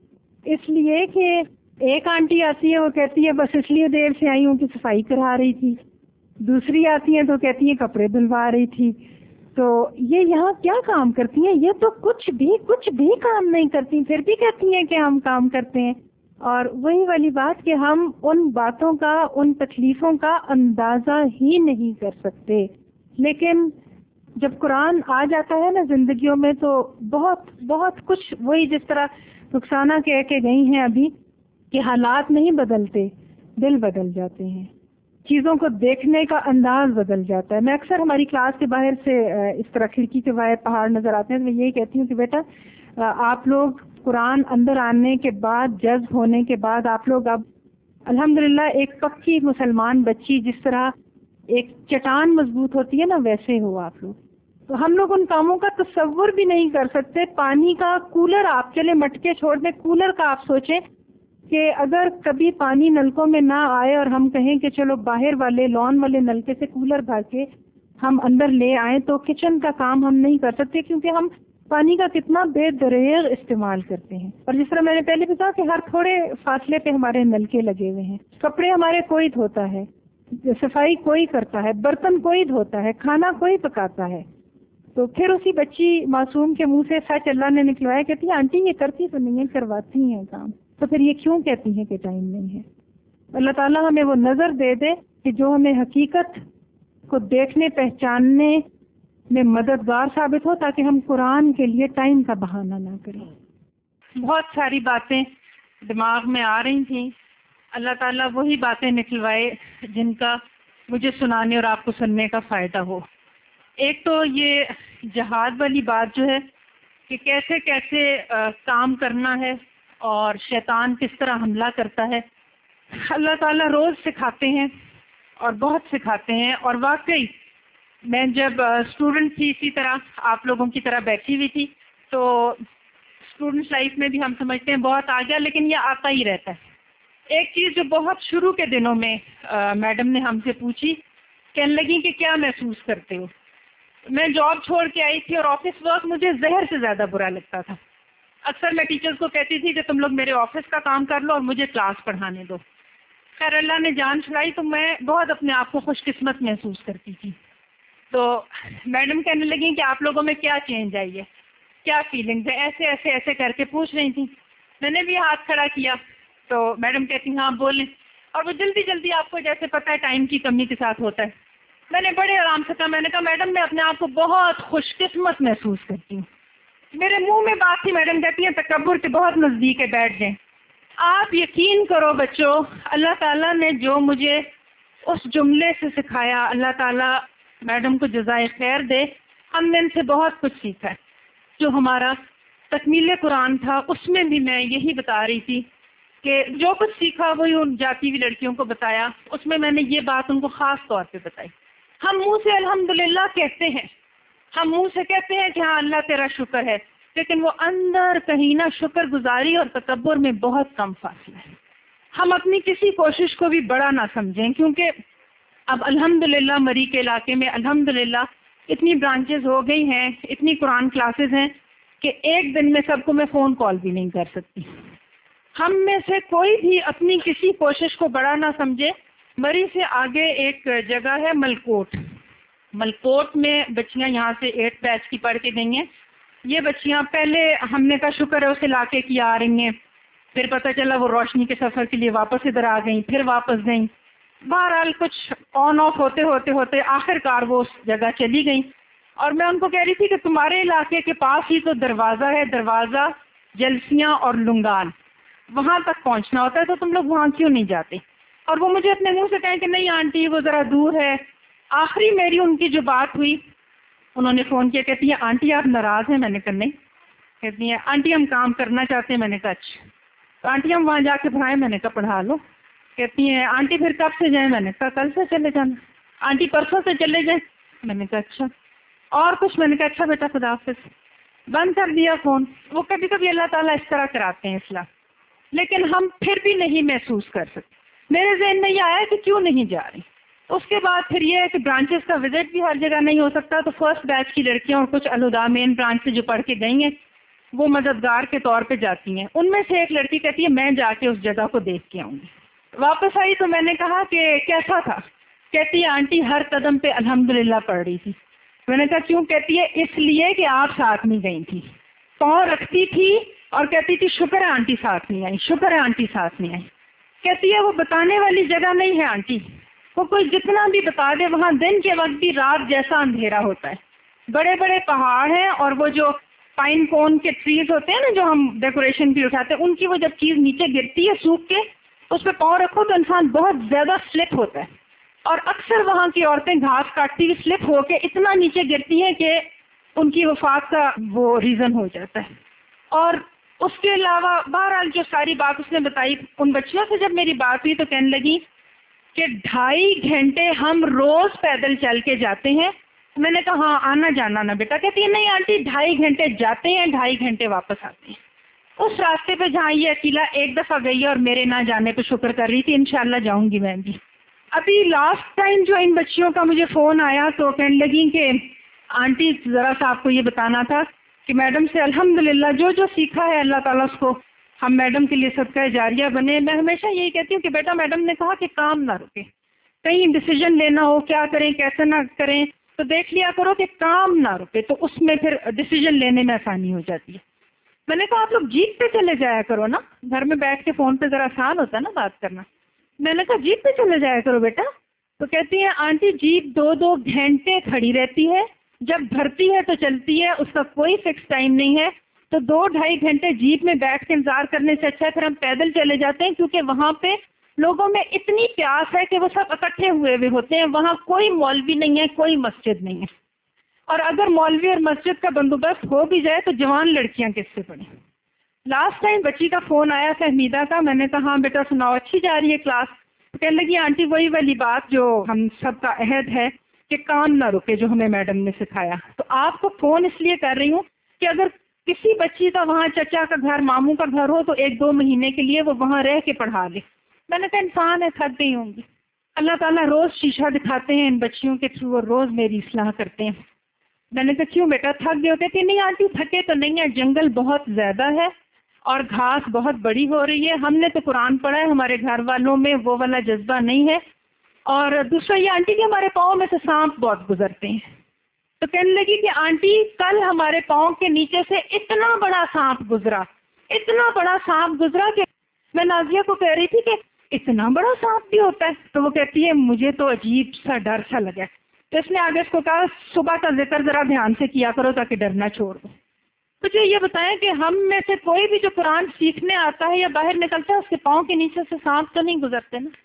اس لیے کہ ایک آنٹی آتی ہے وہ کہتی ہے بس اس لیے دیر سے آئی ہوں کہ صفائی کرا رہی تھی، دوسری آتی ہیں تو کہتی ہیں کپڑے دھلوا رہی تھی. تو یہ یہاں کیا کام کرتی ہیں؟ یہ تو کچھ بھی کام نہیں کرتی، پھر بھی کہتی ہیں کہ ہم کام کرتے ہیں. اور وہی والی بات کہ ہم ان باتوں کا، ان تکلیفوں کا اندازہ ہی نہیں کر سکتے. لیکن جب قرآن آ جاتا ہے نا زندگیوں میں تو بہت بہت کچھ، وہی جس طرح رخسانہ کہہ کے گئی ہیں ابھی کہ حالات نہیں بدلتے، دل بدل جاتے ہیں، چیزوں کو دیکھنے کا انداز بدل جاتا ہے. میں اکثر ہماری کلاس کے باہر سے اس طرح کھڑکی کے باہر پہاڑ نظر آتے ہیں تو میں یہی کہتی ہوں کہ بیٹا آپ لوگ قرآن اندر آنے کے بعد، جذب ہونے کے بعد، آپ لوگ اب الحمدللہ ایک پکی مسلمان بچی جس طرح ایک چٹان مضبوط ہوتی ہے نا ویسے ہو آپ لوگ. تو ہم لوگ ان کاموں کا تصور بھی نہیں کر سکتے. پانی کا کولر آپ چلے مٹکے چھوڑ دیں، کولر کا آپ سوچیں کہ اگر کبھی پانی نلکوں میں نہ آئے اور ہم کہیں کہ چلو باہر والے لان والے نلکے سے کولر بھر کے ہم اندر لے آئیں تو کچن کا کام ہم نہیں کر سکتے، کیونکہ ہم پانی کا کتنا بے دریغ استعمال کرتے ہیں. اور جس طرح میں نے پہلے بھی کہا کہ ہر تھوڑے فاصلے پہ ہمارے نلکے لگے ہوئے ہیں. کپڑے ہمارے کوئی دھوتا ہے، صفائی کوئی کرتا ہے، برتن کوئی دھوتا ہے، کھانا کوئی پکاتا ہے. تو پھر اسی بچی معصوم کے منہ سے سچ اللہ نے نکلوایا، کہتی ہے آنٹی یہ کرتی تو نہیں ہے، کرواتی ہیں کام، تو پھر یہ کیوں کہتی ہیں کہ ٹائم نہیں ہے؟ اللہ تعالیٰ ہمیں وہ نظر دے دے کہ جو ہمیں حقیقت کو دیکھنے پہچاننے میں مددگار ثابت ہو، تاکہ ہم قرآن کے لیے ٹائم کا بہانہ نہ کریں. بہت ساری باتیں دماغ میں آ رہی تھیں، اللہ تعالیٰ وہی باتیں نکلوائے جن کا مجھے سنانے اور آپ کو سننے کا فائدہ ہو. ایک تو یہ جہاد والی بات جو ہے کہ کیسے کیسے کام کرنا ہے اور شیطان کس طرح حملہ کرتا ہے. اللہ تعالیٰ روز سکھاتے ہیں اور بہت سکھاتے ہیں. اور واقعی میں جب اسٹوڈنٹ تھی اسی طرح آپ لوگوں کی طرح بیٹھی ہوئی تھی تو اسٹوڈنٹ لائف میں بھی ہم سمجھتے ہیں بہت آ گیا، لیکن یہ آتا ہی رہتا ہے. ایک چیز جو بہت شروع کے دنوں میں میڈم نے ہم سے پوچھی، کہنے لگی کہ کیا محسوس کرتے ہو. میں جاب چھوڑ کے آئی تھی اور آفس ورک مجھے زہر سے زیادہ برا لگتا تھا. اکثر میں ٹیچرز کو کہتی تھی کہ تم لوگ میرے آفس کا کام کر لو اور مجھے کلاس پڑھانے دو. خیر اللہ نے جان چھڑائی تو میں بہت اپنے آپ کو خوش قسمت محسوس کرتی تھی. تو میڈم کہنے لگیں کہ آپ لوگوں میں کیا چینج آئی ہے، کیا فیلنگز ہے، ایسے ایسے ایسے کر کے پوچھ رہی تھی. میں نے بھی ہاتھ کھڑا کیا تو میڈم کہتی ہاں بولیں. اور وہ جلدی جلدی آپ کو جیسے پتہ ہے ٹائم کی کمی کے ساتھ ہوتا ہے. میں نے بڑے آرام سے کہا، میں نے کہا میڈم میں اپنے آپ کو بہت خوش قسمت محسوس کرتی ہوں. میرے منہ میں بات تھی، میڈم کہتی ہیں تکبر کے بہت نزدیک ہے، بیٹھ جائیں. آپ یقین کرو بچوں، اللہ تعالیٰ نے جو مجھے اس جملے سے سکھایا، اللہ تعالیٰ میڈم کو جزائے خیر دے، ہم نے ان سے بہت کچھ سیکھا ہے. جو ہمارا تکمیل قرآن تھا اس میں بھی میں یہی بتا رہی تھی کہ جو کچھ سیکھا وہی ان جاتی ہوئی لڑکیوں کو بتایا. اس میں نے یہ بات ان کو خاص طور پہ بتائی. ہم منہ سے الحمدللہ کہتے ہیں، ہم منہ سے کہتے ہیں کہ ہاں اللہ تیرا شکر ہے، لیکن وہ اندر کہیں نہ شکر گزاری اور تکبر میں بہت کم فاصلہ ہے. ہم اپنی کسی کوشش کو بھی بڑا نہ سمجھیں، کیونکہ اب الحمدللہ مری کے علاقے میں الحمدللہ اتنی برانچز ہو گئی ہیں، اتنی قرآن کلاسز ہیں کہ ایک دن میں سب کو میں فون کال بھی نہیں کر سکتی. ہم میں سے کوئی بھی اپنی کسی کوشش کو بڑا نہ سمجھے. مری سے آگے ایک جگہ ہے ملکوٹ. ملکوٹ میں بچیاں یہاں سے 8 بیچ کی پڑھ کے گئی ہیں. یہ بچیاں پہلے ہم نے کا شکر ہے اس علاقے کی آ رہی ہیں، پھر پتہ چلا وہ روشنی کے سفر کے لیے واپس ادھر آ گئیں، پھر واپس گئیں. بہرحال کچھ آن آف ہوتے ہوتے ہوتے آخر کار وہ اس جگہ چلی گئیں. اور میں ان کو کہہ رہی تھی کہ تمہارے علاقے کے پاس ہی تو دروازہ ہے، دروازہ جلسیاں اور لنگان، وہاں تک پہنچنا ہوتا ہے، تو تم لوگ وہاں کیوں نہیں جاتے؟ اور وہ مجھے اپنے منہ سے کہیں کہ نہیں آنٹی وہ ذرا دور ہے. آخری میری ان کی جو بات ہوئی، انہوں نے فون کیا، کہتی ہیں آنٹی آپ ناراض ہیں؟ میں نے کہا نہیں. کہتی ہیں آنٹی ہم کام کرنا چاہتے ہیں. میں نے کہا اچھا. تو آنٹی ہم وہاں جا کے پڑھائیں؟ میں نے کہا پڑھا لو. کہتی ہیں آنٹی پھر کب سے جائیں؟ میں نے کہا کل سے چلے جانا. آنٹی پرسوں سے چلے جائیں؟ میں نے کہا اچھا. اور کچھ؟ میں نے کہا اچھا بیٹا خدا حافظ. بند کر دیا فون. وہ کبھی کبھی اللہ تعالیٰ اس طرح کراتے ہیں اصلاح، لیکن ہم پھر بھی نہیں محسوس کر سکتے. میرے ذہن میں یہ آیا کہ کیوں نہیں جا رہی. اس کے بعد پھر یہ ہے کہ برانچز کا وزٹ بھی ہر جگہ نہیں ہو سکتا، تو فرسٹ بیچ کی لڑکیاں اور کچھ الہدا مین برانچ سے جو پڑھ کے گئی ہیں وہ مددگار کے طور پہ جاتی ہیں. ان میں سے ایک لڑکی کہتی ہے میں جا کے اس جگہ کو دیکھ کے آؤں گی. واپس آئی تو میں نے کہا کہ کیسا تھا؟ کہتی ہے آنٹی ہر قدم پہ الحمدللہ پڑھ رہی تھی. میں نے کہا کیوں؟ کہتی ہے اس لیے کہ آپ ساتھ نہیں گئی تھی. پاؤں رکھتی تھی اور کہتی تھی شکر ہے آنٹی ساتھ نہیں آئی، شکر ہے آنٹی ساتھ نہیں آئی. کہتی ہے وہ بتانے والی جگہ نہیں ہے آنٹی، وہ کوئی جتنا بھی بتا دے وہاں دن کے وقت بھی رات جیسا اندھیرا ہوتا ہے. بڑے بڑے پہاڑ ہیں اور وہ جو پائن کون کے ٹریز ہوتے ہیں نا جو ہم ڈیکوریشن کے اٹھاتے ہیں، ان کی وہ جب چیز نیچے گرتی ہے سوکھ کے اس پہ پاؤں رکھو تو انسان بہت زیادہ سلپ ہوتا ہے. اور اکثر وہاں کی عورتیں گھاس کاٹتی ہوئی سلپ ہو کے اتنا نیچے گرتی ہیں کہ ان کی وفات کا وہ ریزن ہو جاتا ہے. اور اس کے علاوہ بہرحال جو ساری بات اس نے بتائی، ان بچیوں سے جب میری بات ہوئی تو کہنے لگی کہ 2.5 گھنٹے ہم روز پیدل چل کے جاتے ہیں. میں نے کہا ہاں آنا جانا نا بیٹا؟ کہتی ہے نہیں آنٹی 2.5 گھنٹے جاتے ہیں 2.5 گھنٹے واپس آتے ہیں. اس راستے پہ جہاں یہ اکیلا ایک دفعہ گئی ہے اور میرے نہ جانے پہ شکر کر رہی تھی. انشاءاللہ جاؤں گی میں بھی. ابھی لاسٹ ٹائم جو ان بچیوں کا مجھے فون آیا تو کہنے لگی کہ آنٹی ذرا سا آپ کو یہ بتانا تھا کہ میڈم سے الحمدللہ جو جو سیکھا ہے اللہ تعالیٰ اس کو ہم میڈم کے لیے صدقہ جاریہ بنے. میں ہمیشہ یہی کہتی ہوں کہ بیٹا میڈم نے کہا کہ کام نہ رکے، کہیں ڈیسیجن لینا ہو کیا کریں کیسے نہ کریں تو دیکھ لیا کرو کہ کام نہ رکے، تو اس میں پھر ڈیسیجن لینے میں آسانی ہو جاتی ہے. میں نے کہا آپ لوگ جیپ پہ چلے جایا کرو نا، گھر میں بیٹھ کے فون پہ ذرا آسان ہوتا ہے نا بات کرنا. میں نے کہا جیپ پہ چلے جایا کرو بیٹا. تو کہتی ہیں آنٹی جیپ 2 گھنٹے کھڑی رہتی ہے، جب بھرتی ہے تو چلتی ہے، اس کا کوئی فکس ٹائم نہیں ہے. تو 2-2.5 گھنٹے جیپ میں بیٹھ کے انتظار کرنے سے اچھا پھر ہم پیدل چلے جاتے ہیں، کیونکہ وہاں پہ لوگوں میں اتنی پیاس ہے کہ وہ سب اکٹھے ہوئے ہوئے ہوتے ہیں. وہاں کوئی مولوی نہیں ہے، کوئی مسجد نہیں ہے، اور اگر مولوی اور مسجد کا بندوبست ہو بھی جائے تو جوان لڑکیاں کس سے پڑھیں. لاسٹ ٹائم بچی کا فون آیا تھا حمیدہ کا. میں نے کہا ہاں بیٹا سناؤ اچھی جا رہی ہے کلاس؟ کہنے لگی آنٹی وہی والی بات جو ہم سب کا عہد ہے کہ کام نہ رکے جو ہمیں میڈم نے سکھایا. تو آپ کو فون اس لیے کر رہی ہوں کہ اگر کسی بچی کا وہاں چچا کا گھر ماموں کا گھر ہو تو 1-2 مہینے کے لیے وہ وہاں رہ کے پڑھا لے. میں نے کہا انسان ہے تھک گئی ہوں گی. اللہ تعالیٰ روز شیشہ دکھاتے ہیں ان بچیوں کے تھرو اور روز میری اصلاح کرتے ہیں. میں نے کہا کیوں بیٹا تھک گئے ہوتے؟ کہ نہیں آنٹی تھکے تو نہیں ہے، جنگل بہت زیادہ ہے اور گھاس بہت بڑی ہو رہی ہے. ہم نے تو قرآن پڑھا ہے، ہمارے گھر والوں میں وہ والا جذبہ نہیں ہے. اور دوسرا یہ آنٹی کہ ہمارے پاؤں میں سے سانپ بہت گزرتے ہیں. تو کہنے لگی کہ آنٹی کل ہمارے پاؤں کے نیچے سے اتنا بڑا سانپ گزرا، اتنا بڑا سانپ گزرا کہ میں نازیہ کو کہہ رہی تھی کہ اتنا بڑا سانپ بھی ہوتا ہے. تو وہ کہتی ہے مجھے تو عجیب سا ڈر سا لگا. تو اس نے آگے اس کو کہا صبح کا ذکر ذرا دھیان سے کیا کرو تاکہ ڈرنا چھوڑ دو. مجھے یہ بتائیں کہ ہم میں سے کوئی بھی جو قرآن سیکھنے آتا ہے یا باہر نکلتا ہے اس کے پاؤں کے نیچے سے سانپ تو نہیں گزرتے نا؟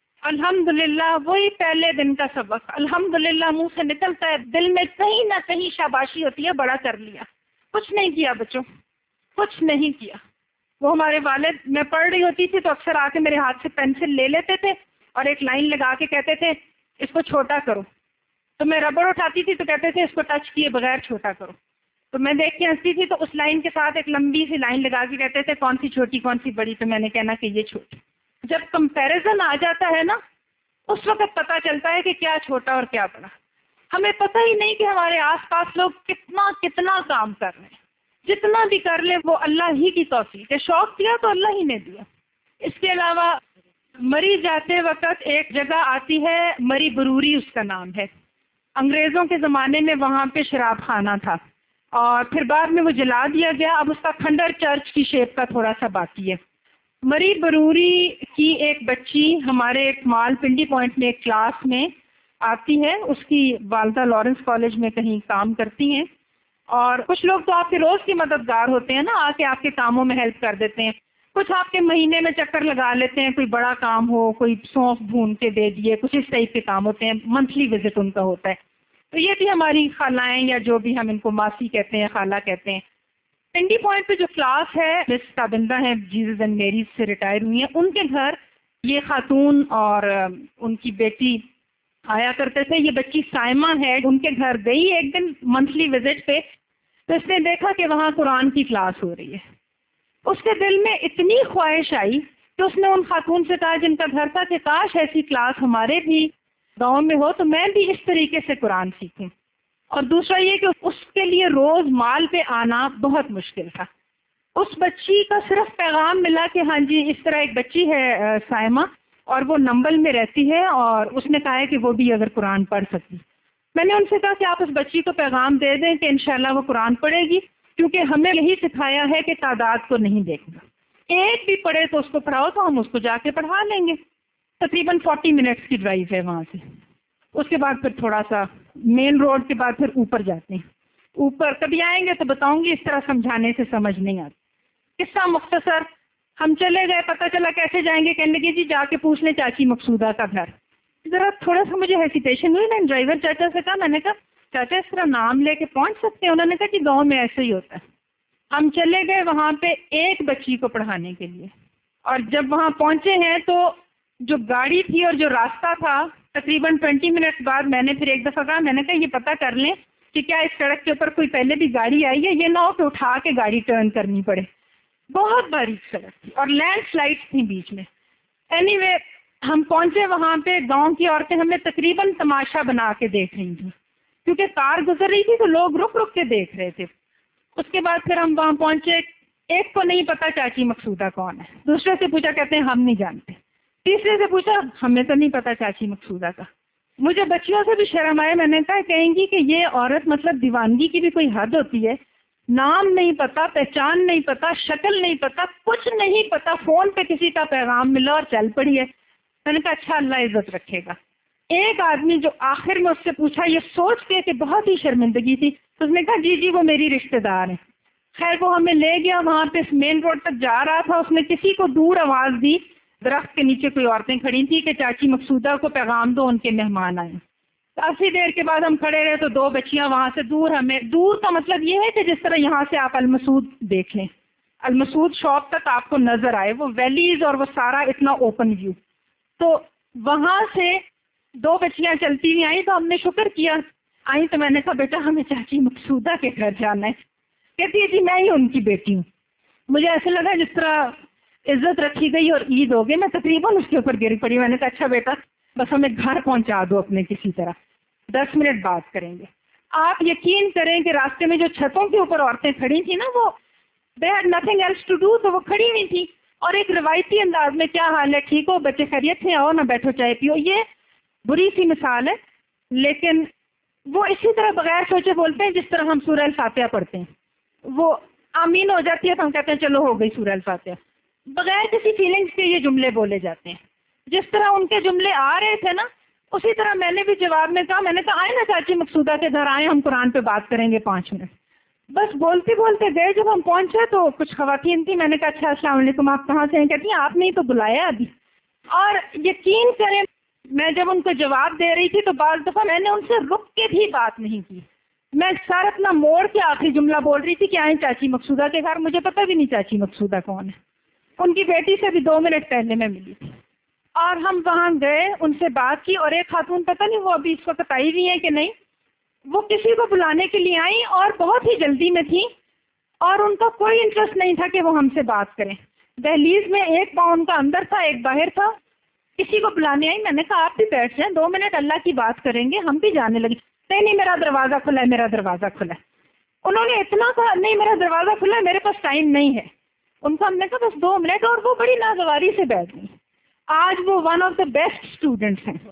الحمدللہ وہی پہلے دن کا سبق الحمدللہ منہ سے نکلتا ہے، دل میں کہیں نہ کہیں شاباشی ہوتی ہے بڑا کر لیا. کچھ نہیں کیا بچوں، کچھ نہیں کیا. وہ ہمارے والد، میں پڑھ رہی ہوتی تھی تو اکثر آ کے میرے ہاتھ سے پینسل لے لیتے تھے اور ایک لائن لگا کے کہتے تھے اس کو چھوٹا کرو. تو میں ربڑ اٹھاتی تھی تو کہتے تھے اس کو ٹچ کیے بغیر چھوٹا کرو. تو میں دیکھ کے ہنستی تھی تو اس لائن کے ساتھ ایک لمبی سی لائن لگا کے کہتے تھے کون سی چھوٹی کون سی بڑی. تو میں نے کہنا کہ یہ چھوٹی. جب کمپیریزن آ جاتا ہے نا اس وقت پتہ چلتا ہے کہ کیا چھوٹا اور کیا بڑا. ہمیں پتہ ہی نہیں کہ ہمارے آس پاس لوگ کتنا کام کر رہے ہیں. جتنا بھی کر لیں وہ اللہ ہی کی توفیق ہے. شوق دیا تو اللہ ہی نے دیا. اس کے علاوہ مری جاتے وقت ایک جگہ آتی ہے مری بروری اس کا نام ہے. انگریزوں کے زمانے میں وہاں پہ شراب خانہ تھا اور پھر بعد میں وہ جلا دیا گیا. اب اس کا کھنڈر چرچ کی شیپ کا تھوڑا سا باقی ہے. مری بروری کی ایک بچی ہمارے ایک مال پنڈی پوائنٹ میں ایک کلاس میں آتی ہے. اس کی والدہ لارنس کالج میں کہیں کام کرتی ہیں اور کچھ لوگ تو آپ کے روز کی مددگار ہوتے ہیں نا، آ کے آپ کے کاموں میں ہیلپ کر دیتے ہیں. کچھ آپ کے مہینے میں چکر لگا لیتے ہیں، کوئی بڑا کام ہو، کوئی سونف بھون کے دے دیے، کچھ اس ٹائپ کے کام ہوتے ہیں. منتھلی وزٹ ان کا ہوتا ہے. تو یہ بھی ہماری خالائیں یا جو بھی ہم ان کو ماسی کہتے ہیں، خالہ کہتے ہیں. پنڈی پوائنٹ پہ جو کلاس ہے مس تابندہ ہیں، جیزس اینڈ میریز سے ریٹائر ہوئی ہیں، ان کے گھر یہ خاتون اور ان کی بیٹی آیا کرتے تھے. یہ بچی سائمہ ہے، ان کے گھر گئی ایک دن منتھلی وزٹ پہ تو اس نے دیکھا کہ وہاں قرآن کی کلاس ہو رہی ہے. اس کے دل میں اتنی خواہش آئی کہ اس نے ان خاتون سے کہا جن کا گھر تھا کہ کاش ایسی کلاس ہمارے بھی گاؤں میں ہو تو میں بھی اس طریقے سے قرآن سیکھوں. اور دوسرا یہ کہ اس کے لیے روز مال پہ آنا بہت مشکل تھا. اس بچی کا صرف پیغام ملا کہ ہاں جی اس طرح ایک بچی ہے سائمہ اور وہ نمبل میں رہتی ہے اور اس نے کہا ہے کہ وہ بھی اگر قرآن پڑھ سکتی. میں نے ان سے کہا کہ آپ اس بچی کو پیغام دے دیں کہ انشاءاللہ وہ قرآن پڑھے گی، کیونکہ ہمیں یہی سکھایا ہے کہ تعداد کو نہیں دیکھنا. ایک بھی پڑھے تو اس کو پڑھاؤ تو ہم اس کو جا کے پڑھا لیں گے. تقریباً 40 منٹس کی ڈرائیو ہے وہاں سے. اس کے بعد پھر تھوڑا سا مین روڈ کے بعد پھر اوپر جاتے ہیں. اوپر کبھی آئیں گے تو بتاؤں گی، اس طرح سمجھانے سے سمجھ نہیں آتی. قصہ مختصر، ہم چلے گئے، پتہ چلا کیسے جائیں گے، کہنے لگے جی جا کے پوچھ لیں چاچی مقصودہ کا گھر. ذرا تھوڑا سا مجھے ہیسیٹیشن ہوئی. میں ڈرائیور چاچا سے کہا، میں نے کہا چاچا اس طرح نام لے کے پہنچ سکتے ہیں؟ انہوں نے کہا کہ گاؤں میں ایسے ہی ہوتا ہے. ہم چلے گئے وہاں پہ ایک بچی کو پڑھانے کے لیے، اور جب وہاں پہنچے ہیں تو جو گاڑی تھی اور جو راستہ تھا، تقریباً 20 منٹس بعد میں نے پھر ایک دفعہ کہا، میں نے کہا یہ پتہ کر لیں کہ کیا اس سڑک کے اوپر کوئی پہلے بھی گاڑی آئی ہے، یہ نہ ہو کہ اٹھا کے گاڑی ٹرن کرنی پڑے. بہت باریک سڑک تھی اور لینڈ سلائڈس تھیں بیچ میں. اینی وے ہم پہنچے وہاں پہ. گاؤں کی عورتیں ہمیں تقریباً تماشا بنا کے دیکھ رہی تھیں، کیونکہ کار گزر رہی تھی تو لوگ رک رک کے دیکھ رہے تھے. اس کے بعد پھر ہم وہاں پہنچے. ایک کو نہیں پتا چاچی مقصودہ کون ہے، دوسرے سے پوچھا، کہتے ہیں ہم نہیں جانتے. تیسرے سے پوچھا، ہمیں تو نہیں پتا چاچی مقصودہ کا. مجھے بچیوں سے بھی شرم آئے. میں نے کہا کہیں گی کہ یہ عورت مطلب دیوانگی کی بھی کوئی حد ہوتی ہے. نام نہیں پتا، پہچان نہیں پتا، شکل نہیں پتا، کچھ نہیں پتا، فون پہ کسی کا پیغام ملا اور چل پڑی ہے. میں نے کہا اچھا اللہ عزت رکھے گا. ایک آدمی جو آخر میں اس سے پوچھا یہ سوچ کے کہ بہت ہی شرمندگی تھی، اس نے کہا جی جی وہ میری رشتہ دار ہیں. خیر وہ ہمیں لے گیا، وہاں پہ مین روڈ تک جا رہا تھا. اس نے کسی کو دور آواز دی، درخت کے نیچے کوئی عورتیں کھڑی تھی کہ چاچی مقصودہ کو پیغام دو، ان کے مہمان آئے. کافی دیر کے بعد ہم کھڑے رہے تو دو بچیاں وہاں سے دور. ہمیں دور کا مطلب یہ ہے کہ جس طرح یہاں سے آپ المسعود دیکھ لیں، المسعود شاپ تک آپ کو نظر آئے وہ ویلیز اور وہ سارا اتنا اوپن ویو. تو وہاں سے دو بچیاں چلتی ہوئی آئیں تو ہم نے شکر کیا. آئیں تو میں نے کہا بیٹا ہمیں چاچی مقصودہ کے گھر جانا ہے. کہتی ہے جی میں ہی ان کی بیٹی ہوں. مجھے ایسے لگا جس طرح عزت رکھی گئی اور عید ہو گئی. میں تقریباً اس کے اوپر گر پڑی. میں نے کہا اچھا بیٹا بس ہمیں گھر پہنچا دو اپنے کسی طرح، 10 منٹ بات کریں گے. آپ یقین کریں کہ راستے میں جو چھتوں کے اوپر عورتیں کھڑی تھیں نا، وہ they had nothing else to do، تو وہ کھڑی ہوئی تھی اور ایک روایتی انداز میں کیا حال ہے، ٹھیک ہو بچے خیریت سے، آؤ نہ بیٹھو چائے پیو. یہ بری سی مثال ہے، لیکن وہ اسی طرح بغیر سوچے بولتے ہیں جس طرح ہم سورہ الفاتحہ پڑھتے ہیں. وہ آمین ہو جاتی ہے تو ہم کہتے ہیں چلو ہو گئی سورہ الفاتحہ. بغیر کسی فیلنگس کے یہ جملے بولے جاتے ہیں. جس طرح ان کے جملے آ رہے تھے نا، اسی طرح میں نے بھی جواب میں کہا، میں نے کہا آئے نا چاچی مقصودہ کے گھر آئے، ہم قرآن پہ بات کریں گے 5 منٹ. بس بولتے بولتے گئے. جب ہم پہنچے تو کچھ خواتین تھیں. میں نے کہا اچھا السلام علیکم، آپ کہاں سے ہیں؟ کہتی ہیں آپ نے ہی تو بلایا ابھی. اور یقین کریں میں جب ان کو جواب دے رہی تھی تو بعض دفعہ میں نے ان سے رک کے بھی بات نہیں کی. میں سارا اپنا موڑ کے آخری جملہ بول رہی تھی کہ آئیں چاچی مقصودہ کے گھر. مجھے پتہ بھی نہیں چاچی مقصودہ کون ہے. ان کی بیٹی سے بھی 2 منٹ پہلے میں ملی تھی. اور ہم وہاں گئے، ان سے بات کی. اور ایک خاتون پتہ نہیں وہ ابھی اس وقت آئی ہوئی ہیں کہ نہیں، وہ کسی کو بلانے کے لیے آئیں اور بہت ہی جلدی میں تھی اور ان کا کوئی انٹرسٹ نہیں تھا کہ وہ ہم سے بات کریں. دہلیز میں ایک پاؤں ان کا اندر تھا، ایک باہر تھا. کسی کو بلانے آئی. میں نے کہا آپ بھی بیٹھ جائیں، 2 منٹ اللہ کی بات کریں گے. ہم بھی جانے لگے. نہیں میرا دروازہ کھلا ہے، میرا دروازہ کھلا ہے. انہوں نے اتنا کہا نہیں میرا دروازہ کھلا ہے، میرے پاس ٹائم نہیں ہے. ان کو ہم نے کہا بس 2 منٹ. اور وہ بڑی ناگواری سے بیٹھ گئی. آج وہ one of the best students ہیں.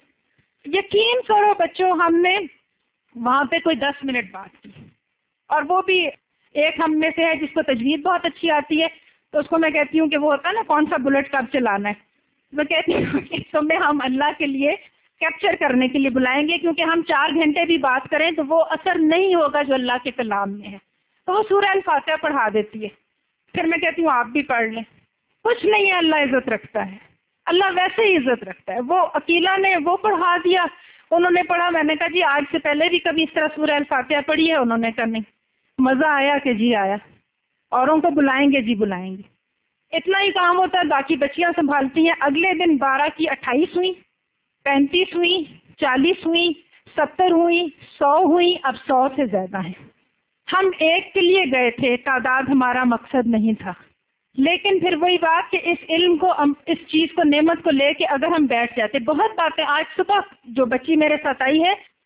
یقین کرو بچوں، ہم نے وہاں پہ کوئی 10 منٹ بات کی. اور وہ بھی ایک ہم میں سے ہے جس کو تجوید بہت اچھی آتی ہے، تو اس کو میں کہتی ہوں کہ وہ ہوتا ہے نا کون سا بلٹ کب چلانا ہے. میں کہتی ہوں کہ تمہیں ہم اللہ کے لیے کیپچر کرنے کے لیے بلائیں گے، کیونکہ ہم 4 گھنٹے بھی بات کریں تو وہ اثر نہیں ہوگا جو اللہ کے کلام میں ہے. تو وہ سورہ الفاتحہ پڑھا دیتی ہے. پھر میں کہتی ہوں آپ بھی پڑھ لیں. کچھ نہیں ہے، اللہ عزت رکھتا ہے. اللہ ویسے ہی عزت رکھتا ہے. وہ عقیلہ نے وہ پڑھا دیا، انہوں نے پڑھا. میں نے کہا جی آج سے پہلے بھی کبھی اس طرح سورہ الفاتحہ پڑھی ہے؟ انہوں نے کہا نہیں. مزہ آیا کہ جی آیا. اوروں کو بلائیں گے جی بلائیں گے. اتنا ہی کام ہوتا ہے. باقی بچیاں سنبھالتی ہیں. اگلے دن 12 کی 28 ہوئی، 35 ہوئی، 40 ہوئی، 70 ہوئی، 100 ہوئی. اب 100 سے زیادہ ہیں. ہم ایک کے لیے گئے تھے، تعداد ہمارا مقصد نہیں تھا. لیکن پھر وہی بات کہ اس علم کو، اس چیز کو، نعمت کو لے کے اگر ہم بیٹھ جاتے. بہت باتیں. آج صبح جو بچی میرے ساتھ آئی ہے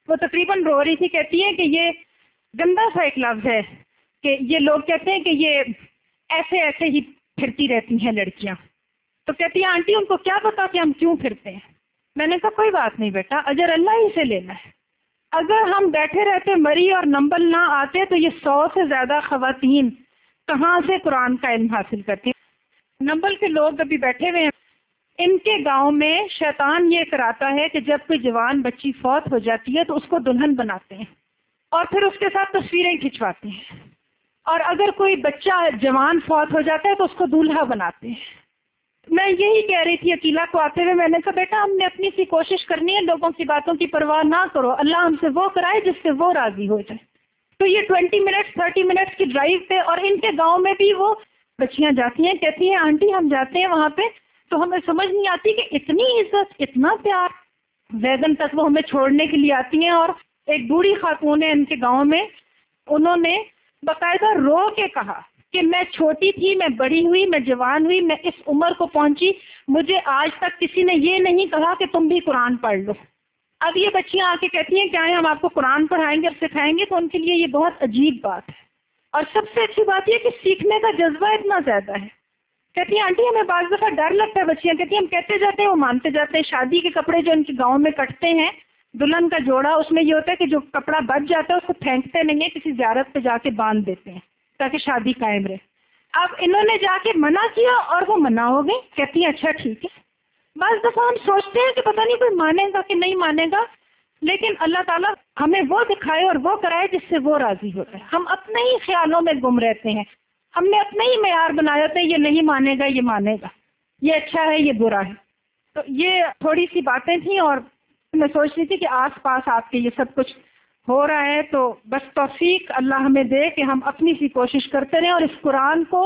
وہ تقریباً رو رہی تھی، کہتی ہے کہ یہ گندا سا ایک لفظ ہے کہ یہ لوگ کہتے ہیں کہ یہ ایسے ایسے ہی پھرتی رہتی ہیں لڑکیاں. تو کہتی ہے آنٹی ان کو کیا پتا کہ ہم کیوں پھرتے ہیں. میں نے کہا کوئی بات نہیں بیٹا، اجر اللہ ہی سے لینا ہے. اگر ہم بیٹھے رہتے مری اور نمبر نہ آتے تو یہ 100 سے زیادہ خواتین کہاں سے قرآن کا علم حاصل کرتی. نمبر کے لوگ ابھی بیٹھے ہوئے ہیں، ان کے گاؤں میں شیطان یہ کراتا ہے کہ جب کوئی جوان بچی فوت ہو جاتی ہے تو اس کو دلہن بناتے ہیں اور پھر اس کے ساتھ تصویریں کھنچواتے ہیں، اور اگر کوئی بچہ جوان فوت ہو جاتا ہے تو اس کو دولہا بناتے ہیں. میں یہی کہہ رہی تھی عقیلہ کو آتے ہوئے، میں نے کہا بیٹا ہم نے اپنی سی کوشش کرنی ہے، لوگوں کی باتوں کی پرواہ نہ کرو، اللہ ہم سے وہ کرائے جس سے وہ راضی ہو جائے. تو یہ 20 منٹ 30 منٹ کی ڈرائیو پہ، اور ان کے گاؤں میں بھی وہ بچیاں جاتی ہیں، کہتی ہیں آنٹی ہم جاتے ہیں وہاں پہ تو ہمیں سمجھ نہیں آتی کہ اتنی عزت اتنا پیار. ویگن تک وہ ہمیں چھوڑنے کے لیے آتی ہیں. اور ایک بوڑھی خاتون ہے ان کے گاؤں میں، انہوں نے باقاعدہ رو کے کہا کہ میں چھوٹی تھی، میں بڑی ہوئی، میں جوان ہوئی، میں اس عمر کو پہنچی، مجھے آج تک کسی نے یہ نہیں کہا کہ تم بھی قرآن پڑھ لو. اب یہ بچیاں آ کے کہتی ہیں کیا ہم آپ کو قرآن پڑھائیں گے اور سکھائیں گے، تو ان کے لیے یہ بہت عجیب بات ہے. اور سب سے اچھی بات یہ کہ سیکھنے کا جذبہ اتنا زیادہ ہے. کہتی ہیں آنٹی ہمیں بعض دفعہ ڈر لگتا ہے. بچیاں کہتی ہیں ہم کہتے جاتے ہیں وہ مانتے جاتے ہیں. شادی کے کپڑے جو ان کے گاؤں میں کٹتے ہیں دلہن کا جوڑا، اس میں یہ ہوتا ہے کہ جو کپڑا بچ جاتا ہے اس کو پھینکتے نہیں ہیں، کسی زیارت پہ جا کے باندھ دیتے ہیں تاکہ شادی قائم رہے. اب انہوں نے جا کے منع کیا اور وہ منع ہو گئی. کہتی ہیں اچھا ٹھیک ہے. بعض دفعہ ہم سوچتے ہیں کہ پتہ نہیں کوئی مانے گا کہ نہیں مانے گا، لیکن اللہ تعالیٰ ہمیں وہ دکھائے اور وہ کرائے جس سے وہ راضی ہوتا ہے. ہم اپنے ہی خیالوں میں گم رہتے ہیں، ہم نے اپنے ہی معیار بنایا ہوتا ہے، یہ نہیں مانے گا، یہ مانے گا، یہ اچھا ہے، یہ برا ہے. تو یہ تھوڑی سی باتیں تھیں، اور میں سوچ رہی تھی کہ آس پاس آپ کے یہ سب کچھ ہو رہا ہے، تو بس توفیق اللہ ہمیں دے کہ ہم اپنی سی کوشش کرتے رہیں اور اس قرآن کو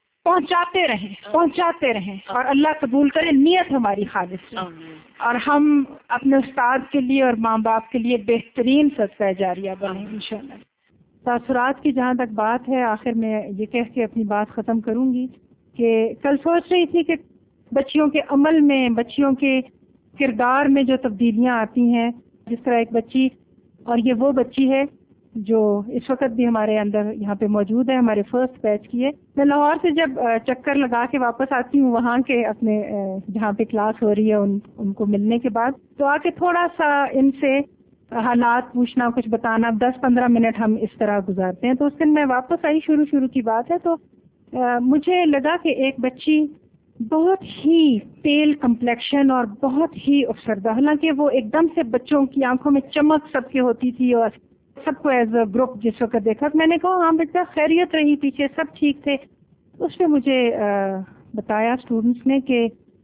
پہنچاتے رہیں اور اللہ قبول کرے، نیت ہماری خالص رہے اور ہم اپنے استاد کے لیے اور ماں باپ کے لیے بہترین صدقہ جاریہ بنیں انشاءاللہ. تاثرات کی جہاں تک بات ہے، آخر میں یہ کہہ کے اپنی بات ختم کروں گی کہ کل سوچ رہی تھی کہ بچیوں کے عمل میں، بچیوں کے کردار میں جو تبدیلیاں آتی ہیں، جس طرح ایک بچی، اور یہ وہ بچی ہے جو اس وقت بھی ہمارے اندر یہاں پہ موجود ہے، ہمارے فرسٹ بیچ کی ہے. میں لاہور سے جب چکر لگا کے واپس آتی ہوں وہاں کے اپنے جہاں پہ کلاس ہو رہی ہے ان کو ملنے کے بعد، تو آ کے تھوڑا سا ان سے حالات پوچھنا، کچھ بتانا، 10-15 منٹ ہم اس طرح گزارتے ہیں. تو اس دن میں واپس آئی، شروع کی بات ہے، تو مجھے لگا کہ ایک بچی بہت ہی پیل کمپلیکشن اور بہت ہی افسردہ، حالانکہ وہ ایک دم سے بچوں کی آنکھوں میں چمک سب کی ہوتی تھی اور سب کو ایز اے گروپ جس وقت دیکھا. میں نے کہا ہاں بیٹا خیریت رہی، پیچھے سب ٹھیک تھے. اس پہ مجھے بتایا اسٹوڈنٹس نے کہ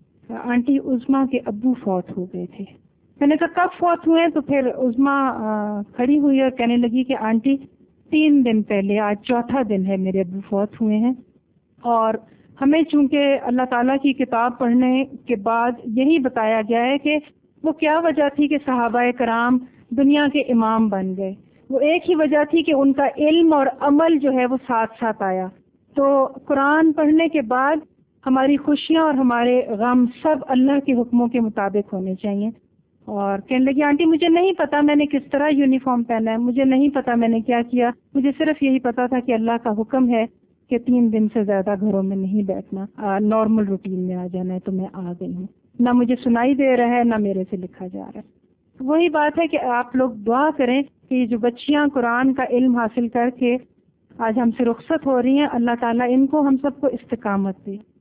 آنٹی عظمیٰ کے ابو فوت ہو گئے تھے. میں نے کہا کب فوت ہوئے؟ تو پھر عظمیٰ کھڑی ہوئی اور کہنے لگی کہ آنٹی 3 دن پہلے، آج 4تھا دن ہے میرے ابو فوت ہوئے ہیں. اور ہمیں چونکہ اللہ تعالیٰ کی کتاب پڑھنے کے بعد یہی بتایا گیا ہے کہ وہ کیا وجہ تھی کہ صحابہ کرام دنیا کے امام بن گئے، وہ ایک ہی وجہ تھی کہ ان کا علم اور عمل جو ہے وہ ساتھ ساتھ آیا. تو قرآن پڑھنے کے بعد ہماری خوشیاں اور ہمارے غم سب اللہ کے حکموں کے مطابق ہونے چاہیے. اور کہنے لگی آنٹی مجھے نہیں پتا میں نے کس طرح یونیفارم پہنا ہے، مجھے نہیں پتا میں نے کیا کیا، مجھے صرف یہی پتا تھا کہ اللہ کا حکم ہے کہ 3 دن سے زیادہ گھروں میں نہیں بیٹھنا، نارمل روٹین میں آ جانا ہے. تو میں آ گئی ہوں، نہ مجھے سنائی دے رہا ہے نہ میرے سے لکھا جا رہا ہے. وہی بات ہے کہ آپ لوگ دعا کریں کہ یہ جو بچیاں قرآن کا علم حاصل کر کے آج ہم سے رخصت ہو رہی ہیں، اللہ تعالیٰ ان کو ہم سب کو استقامت دے.